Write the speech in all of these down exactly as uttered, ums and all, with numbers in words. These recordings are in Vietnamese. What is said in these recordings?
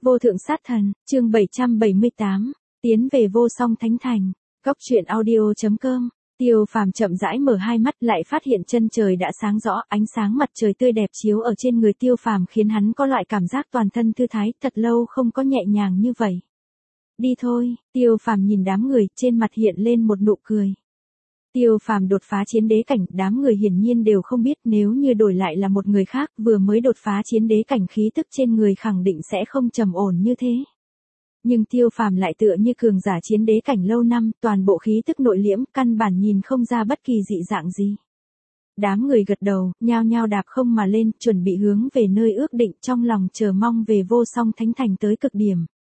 Vô thượng sát thần, chương bảy trăm bảy mươi tám, tiến về vô song thánh thành. Cốc truyện audio chấm com. Tiêu Phàm chậm rãi mở hai mắt, lại phát hiện chân trời đã sáng rõ, ánh sáng mặt trời tươi đẹp chiếu ở trên người Tiêu Phàm khiến hắn có loại cảm giác toàn thân thư thái, thật lâu không có nhẹ nhàng như vậy. Đi thôi, Tiêu Phàm nhìn đám người, trên mặt hiện lên một nụ cười. Tiêu Phàm đột phá chiến đế cảnh, đám người hiển nhiên đều không biết, nếu như đổi lại là một người khác, vừa mới đột phá chiến đế cảnh, khí tức trên người khẳng định sẽ không trầm ổn như thế. Nhưng Tiêu Phàm lại tựa như cường giả chiến đế cảnh lâu năm, toàn bộ khí tức nội liễm, căn bản nhìn không ra bất kỳ dị dạng gì. Đám người gật đầu, nhao nhao đạp không mà lên, chuẩn bị hướng về nơi ước định, trong lòng chờ mong về vô song thánh thành tới cực điểm.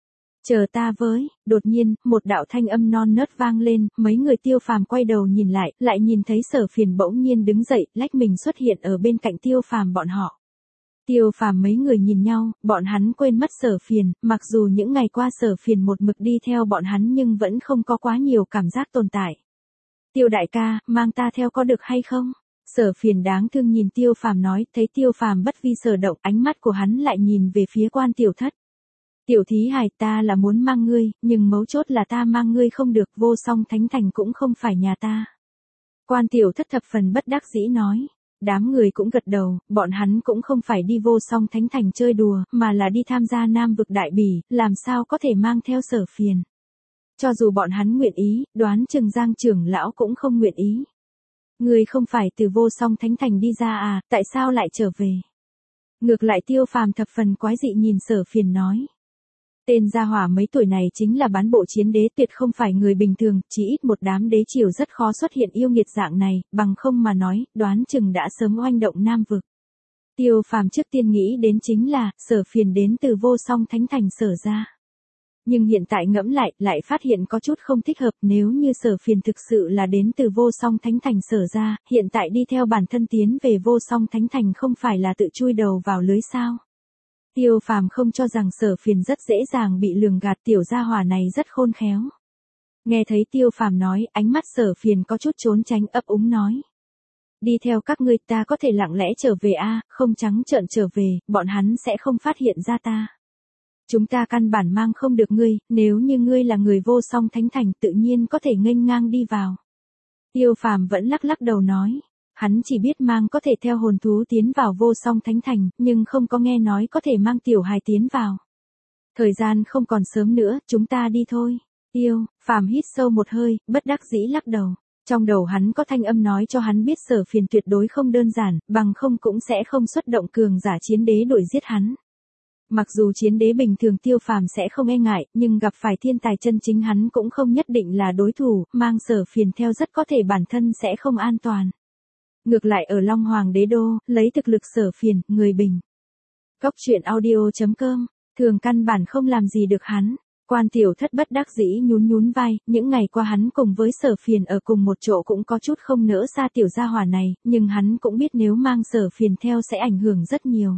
Chờ ta với, đột nhiên, một đạo thanh âm non nớt vang lên, mấy người Tiêu Phàm quay đầu nhìn lại, lại nhìn thấy Sở Phiền bỗng nhiên đứng dậy, lách mình xuất hiện ở bên cạnh Tiêu Phàm bọn họ. Tiêu Phàm mấy người nhìn nhau, bọn hắn quên mất Sở Phiền, mặc dù những ngày qua Sở Phiền một mực đi theo bọn hắn nhưng vẫn không có quá nhiều cảm giác tồn tại. Tiêu đại ca, mang ta theo có được hay không? Sở Phiền đáng thương nhìn Tiêu Phàm nói, thấy Tiêu Phàm bất vi sở động, ánh mắt của hắn lại nhìn về phía Quan Tiểu Thất. Tiểu thí hài, ta là muốn mang ngươi, nhưng mấu chốt là ta mang ngươi không được, vô song thánh thành cũng không phải nhà ta. Quan Tiểu Thất thập phần bất đắc dĩ nói. Đám người cũng gật đầu, bọn hắn cũng không phải đi vô song thánh thành chơi đùa, mà là đi tham gia Nam vực đại bỉ, làm sao có thể mang theo Sở Phiền. Cho dù bọn hắn nguyện ý, đoán chừng Giang trưởng lão cũng không nguyện ý. Ngươi không phải từ vô song thánh thành đi ra à, tại sao lại trở về? Ngược lại Tiêu Phàm thập phần quái dị nhìn Sở Phiền nói. Tên gia hỏa mấy tuổi này chính là bán bộ chiến đế, tuyệt không phải người bình thường, chỉ ít một đám đế triều rất khó xuất hiện yêu nghiệt dạng này, bằng không mà nói, đoán chừng đã sớm oanh động Nam vực. Tiêu Phàm trước tiên nghĩ đến chính là, Sở Phiền đến từ vô song thánh thành Sở ra. Nhưng hiện tại ngẫm lại, lại phát hiện có chút không thích hợp, nếu như Sở Phiền thực sự là đến từ vô song thánh thành Sở ra, hiện tại đi theo bản thân tiến về vô song thánh thành không phải là tự chui đầu vào lưới sao? Tiêu Phàm không cho rằng Sở Phiền rất dễ dàng bị lường gạt, tiểu gia hỏa này rất khôn khéo. Nghe thấy Tiêu Phàm nói, ánh mắt Sở Phiền có chút trốn tránh, ấp úng nói. Đi theo các ngươi, ta có thể lặng lẽ trở về a, à, không trắng trợn trở về, bọn hắn sẽ không phát hiện ra ta. Chúng ta căn bản mang không được ngươi, nếu như ngươi là người vô song thánh thành tự nhiên có thể nghênh ngang đi vào. Tiêu Phàm vẫn lắc lắc đầu nói. Hắn chỉ biết mang có thể theo hồn thú tiến vào vô song thánh thành, nhưng không có nghe nói có thể mang tiểu hài tiến vào. Thời gian không còn sớm nữa, chúng ta đi thôi. Tiêu Phàm hít sâu một hơi, bất đắc dĩ lắc đầu. Trong đầu hắn có thanh âm nói cho hắn biết Sở Phiền tuyệt đối không đơn giản, bằng không cũng sẽ không xuất động cường giả chiến đế đuổi giết hắn. Mặc dù chiến đế bình thường Tiêu Phàm sẽ không e ngại, nhưng gặp phải thiên tài chân chính hắn cũng không nhất định là đối thủ, mang Sở Phiền theo rất có thể bản thân sẽ không an toàn. Ngược lại ở Long Hoàng đế đô, lấy thực lực Sở Phiền, người bình. Cốc truyện audio chấm com, thường căn bản không làm gì được hắn. Quan Tiểu Thất bất đắc dĩ nhún nhún vai, những ngày qua hắn cùng với Sở Phiền ở cùng một chỗ cũng có chút không nỡ xa tiểu gia hỏa này, nhưng hắn cũng biết nếu mang Sở Phiền theo sẽ ảnh hưởng rất nhiều.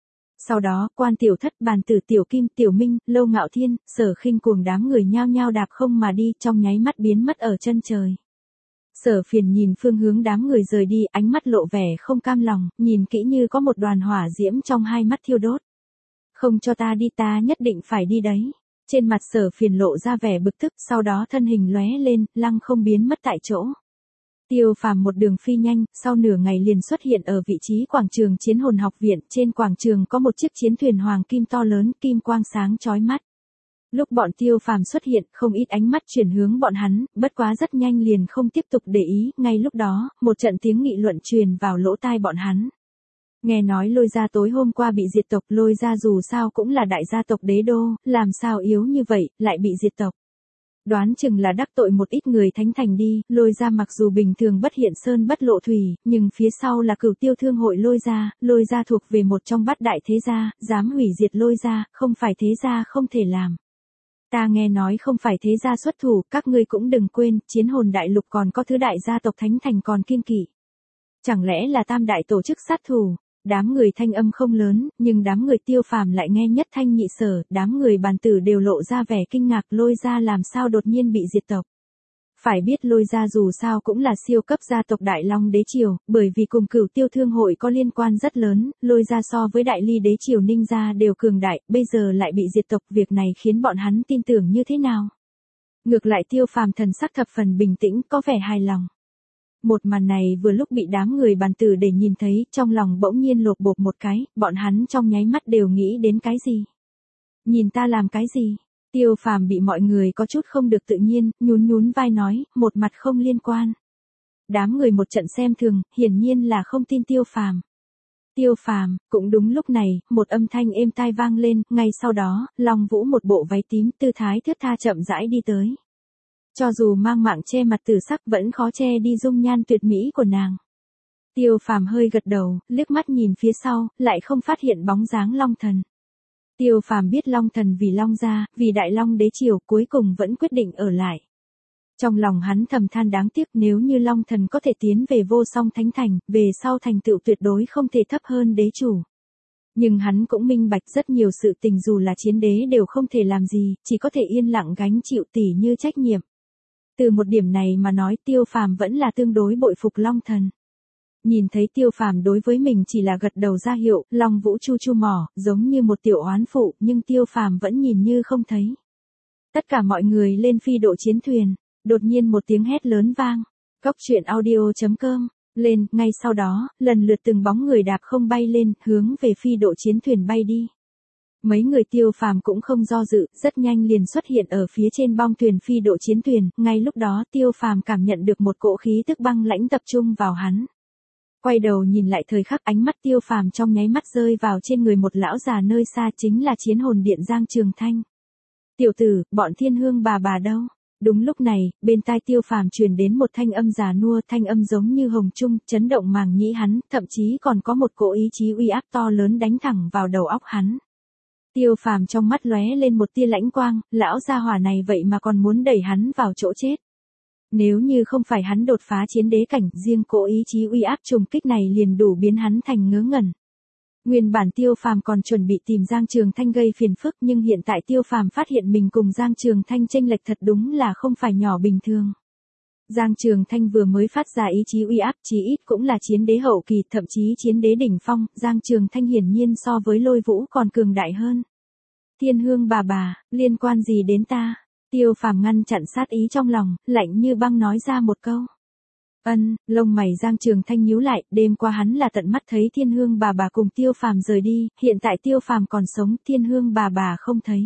Sau đó, Quan Tiểu Thất, Bàn Tử, Tiểu Kim, Tiểu Minh, Lâu Ngạo Thiên, Sở Khinh cuồng đám người nhao nhao đạp không mà đi, trong nháy mắt biến mất ở chân trời. Sở Phiền nhìn phương hướng đám người rời đi, ánh mắt lộ vẻ không cam lòng, nhìn kỹ như có một đoàn hỏa diễm trong hai mắt thiêu đốt. Không cho ta đi, ta nhất định phải đi đấy. Trên mặt Sở Phiền lộ ra vẻ bực tức, sau đó thân hình lóe lên, lăng không biến mất tại chỗ. Tiêu Phàm một đường phi nhanh, sau nửa ngày liền xuất hiện ở vị trí quảng trường Chiến Hồn học viện, trên quảng trường có một chiếc chiến thuyền hoàng kim to lớn, kim quang sáng chói mắt. Lúc bọn Tiêu Phàm xuất hiện, không ít ánh mắt chuyển hướng bọn hắn, bất quá rất nhanh liền không tiếp tục để ý, ngay lúc đó, một trận tiếng nghị luận truyền vào lỗ tai bọn hắn. Nghe nói Lôi gia tối hôm qua bị diệt tộc, Lôi gia dù sao cũng là đại gia tộc đế đô, làm sao yếu như vậy, lại bị diệt tộc. Đoán chừng là đắc tội một ít người thánh thành đi, Lôi gia mặc dù bình thường bất hiện sơn bất lộ thủy, nhưng phía sau là Cửu Tiêu thương hội Lôi gia, Lôi gia thuộc về một trong bát đại thế gia, dám hủy diệt Lôi gia, không phải thế gia không thể làm. Ta nghe nói không phải thế gia xuất thủ, các ngươi cũng đừng quên, Chiến Hồn đại lục còn có thứ đại gia tộc thánh thành còn kiêng kỵ. Chẳng lẽ là tam đại tổ chức sát thủ? Đám người thanh âm không lớn, nhưng đám người Tiêu Phàm lại nghe nhất thanh nhị sở, đám người Bàn Tử đều lộ ra vẻ kinh ngạc, Lôi gia làm sao đột nhiên bị diệt tộc. Phải biết Lôi gia dù sao cũng là siêu cấp gia tộc Đại Long đế triều, bởi vì cùng Cửu Tiêu thương hội có liên quan rất lớn, Lôi gia so với Đại Ly đế triều Ninh gia đều cường đại, bây giờ lại bị diệt tộc, việc này khiến bọn hắn tin tưởng như thế nào? Ngược lại Tiêu Phàm thần sắc thập phần bình tĩnh, có vẻ hài lòng. Một màn này vừa lúc bị đám người bàn tử để nhìn thấy, trong lòng bỗng nhiên lột bột một cái, bọn hắn trong nháy mắt đều nghĩ đến cái gì? Nhìn ta làm cái gì? Tiêu Phàm bị mọi người có chút không được tự nhiên, nhún nhún vai nói, một mặt không liên quan. Đám người một trận xem thường, hiển nhiên là không tin Tiêu Phàm. Tiêu Phàm, cũng đúng lúc này, một âm thanh êm tai vang lên, ngay sau đó, Long Vũ một bộ váy tím, tư thái thướt tha chậm rãi đi tới. Cho dù mang mạng che mặt tử sắc vẫn khó che đi dung nhan tuyệt mỹ của nàng. Tiêu Phàm hơi gật đầu, liếc mắt nhìn phía sau, lại không phát hiện bóng dáng Long Thần. Tiêu Phàm biết Long Thần vì Long gia, vì Đại Long đế triều cuối cùng vẫn quyết định ở lại. Trong lòng hắn thầm than đáng tiếc nếu như Long Thần có thể tiến về Vô Song Thánh Thành, về sau thành tựu tuyệt đối không thể thấp hơn đế chủ. Nhưng hắn cũng minh bạch rất nhiều sự tình dù là chiến đế đều không thể làm gì, chỉ có thể yên lặng gánh chịu tỉ như trách nhiệm. Từ một điểm này mà nói Tiêu Phàm vẫn là tương đối bội phục Long Thần. Nhìn thấy Tiêu Phàm đối với mình chỉ là gật đầu ra hiệu, Long Vũ chu chu mỏ, giống như một tiểu oán phụ, nhưng Tiêu Phàm vẫn nhìn như không thấy. Tất cả mọi người lên phi độ chiến thuyền, đột nhiên một tiếng hét lớn vang. Góc truyện audio chấm com, lên, ngay sau đó, lần lượt từng bóng người đạp không bay lên, hướng về phi độ chiến thuyền bay đi. Mấy người Tiêu Phàm cũng không do dự, rất nhanh liền xuất hiện ở phía trên bong thuyền phi độ chiến thuyền, ngay lúc đó Tiêu Phàm cảm nhận được một cỗ khí tức băng lãnh tập trung vào hắn. Quay đầu nhìn lại thời khắc ánh mắt Tiêu Phàm trong nháy mắt rơi vào trên người một lão già nơi xa chính là Chiến Hồn Điện Giang Trường Thanh. Tiểu tử, bọn Thiên Hương bà bà đâu? Đúng lúc này, bên tai Tiêu Phàm truyền đến một thanh âm già nua, thanh âm giống như hồng trung, chấn động màng nhĩ hắn, thậm chí còn có một cỗ ý chí uy áp to lớn đánh thẳng vào đầu óc hắn. Tiêu Phàm trong mắt lóe lên một tia lãnh quang, lão gia hỏa này vậy mà còn muốn đẩy hắn vào chỗ chết. Nếu như không phải hắn đột phá chiến đế cảnh, riêng cỗ ý chí uy áp trùng kích này liền đủ biến hắn thành ngớ ngẩn. Nguyên bản Tiêu Phàm còn chuẩn bị tìm Giang Trường Thanh gây phiền phức, nhưng hiện tại Tiêu Phàm phát hiện mình cùng Giang Trường Thanh chênh lệch thật đúng là không phải nhỏ bình thường. Giang Trường Thanh vừa mới phát ra ý chí uy áp, chí ít cũng là chiến đế hậu kỳ, thậm chí chiến đế đỉnh phong, Giang Trường Thanh hiển nhiên so với Lôi Vũ còn cường đại hơn. Thiên Hương bà bà, liên quan gì đến ta? Tiêu Phàm ngăn chặn sát ý trong lòng, lạnh như băng nói ra một câu. Ân, lông mày Giang Trường Thanh nhíu lại, đêm qua hắn là tận mắt thấy Thiên Hương bà bà cùng Tiêu Phàm rời đi, hiện tại Tiêu Phàm còn sống, Thiên Hương bà bà không thấy.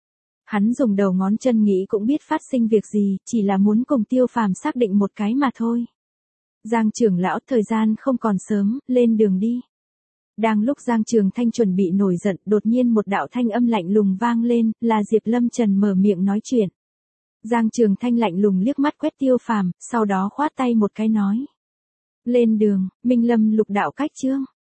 Hắn dùng đầu ngón chân nghĩ cũng biết phát sinh việc gì, chỉ là muốn cùng Tiêu Phàm xác định một cái mà thôi. Giang trưởng lão, thời gian không còn sớm, lên đường đi. Đang lúc Giang Trường Thanh chuẩn bị nổi giận, đột nhiên một đạo thanh âm lạnh lùng vang lên, là Diệp Lâm Trần mở miệng nói chuyện. Giang Trường Thanh lạnh lùng liếc mắt quét Tiêu Phàm, sau đó khoát tay một cái nói. Lên đường, Minh Lâm lục đạo cách chương.